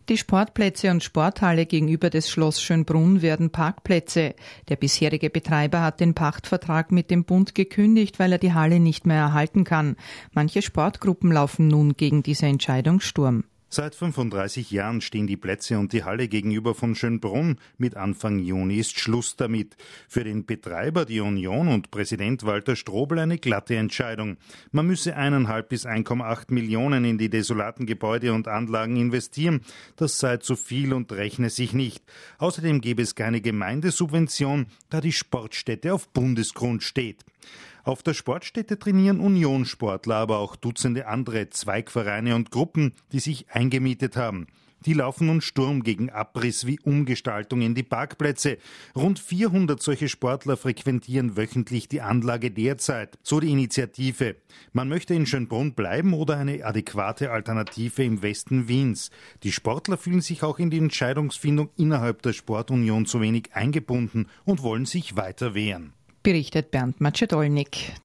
Die Sportplätze und Sporthalle gegenüber des Schloss Schönbrunn werden Parkplätze. Der bisherige Betreiber hat den Pachtvertrag mit dem Bund gekündigt, weil er die Halle nicht mehr erhalten kann. Manche Sportgruppen laufen nun gegen diese Entscheidung Sturm. Seit 35 Jahren stehen die Plätze und die Halle gegenüber von Schönbrunn. Mit Anfang Juni ist Schluss damit. Für den Betreiber, die Union und Präsident Walter Strobl eine glatte Entscheidung. Man müsse 1,5 bis 1,8 Millionen in die desolaten Gebäude und Anlagen investieren. Das sei zu viel und rechne sich nicht. Außerdem gebe es keine Gemeindesubvention, da die Sportstätte auf Bundesgrund steht. Auf der Sportstätte trainieren Unionssportler, aber auch Dutzende andere Zweigvereine und Gruppen, die sich eingemietet haben. Die laufen nun Sturm gegen Abriss wie Umgestaltung in die Parkplätze. Rund 400 solche Sportler frequentieren wöchentlich die Anlage derzeit. So die Initiative. Man möchte in Schönbrunn bleiben oder eine adäquate Alternative im Westen Wiens. Die Sportler fühlen sich auch in die Entscheidungsfindung innerhalb der Sportunion zu wenig eingebunden und wollen sich weiter wehren. Berichtet Bernd Macedolnik.